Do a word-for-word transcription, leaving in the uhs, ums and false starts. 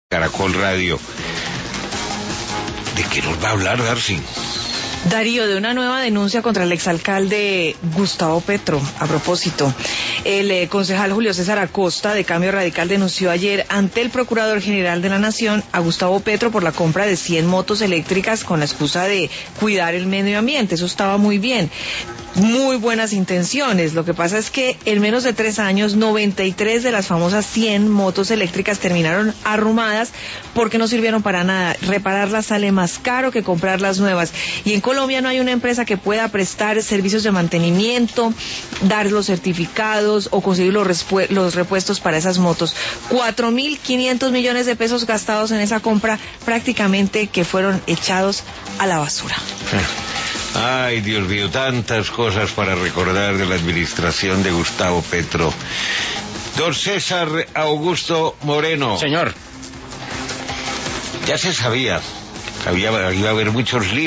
Caracol Radio. ¿De qué nos va a hablar, Darcy? Darío, de una nueva denuncia contra el exalcalde Gustavo Petro. A propósito, el eh, concejal Julio César Acosta, de Cambio Radical, denunció ayer ante el Procurador General de la Nación a Gustavo Petro por la compra de cien motos eléctricas con la excusa de cuidar el medio ambiente. Eso estaba muy bien. Muy buenas intenciones. Lo que pasa es que en menos de tres años, noventa y tres de las famosas cien motos eléctricas terminaron arrumadas porque no sirvieron para nada. Repararlas sale más caro que comprarlas nuevas. Y en Colombia no hay una empresa que pueda prestar servicios de mantenimiento, dar los certificados o conseguir los, los repuestos para esas motos. cuatro mil quinientos millones de pesos gastados en esa compra, prácticamente que fueron echados a la basura. Ay, Dios mío, tantas cosas para recordar de la administración de Gustavo Petro. Don César Augusto Moreno. Señor. Ya se sabía, había, iba a haber muchos líos.